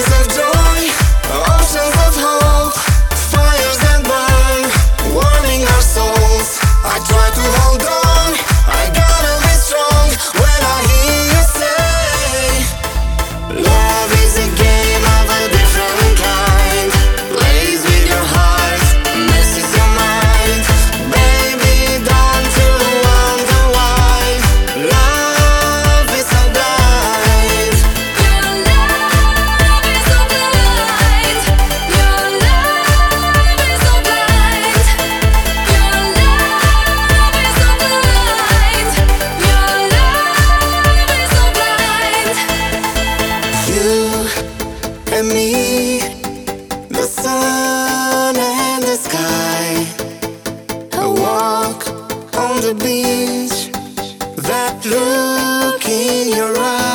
Oceans of joy, oceans of hope, fires that burn, warming our souls. I try to hold on, I gotta be strong. When I hear you say, love is a game of a different kind, plays with your heart, messes your mind. Baby, don't you wonder why love is so blind? Your love is so blind. Your love is so blind. Your love is so blind. Your love is so blind. You and me, the sun and the sky, a walk on the beach, that look in your eyes.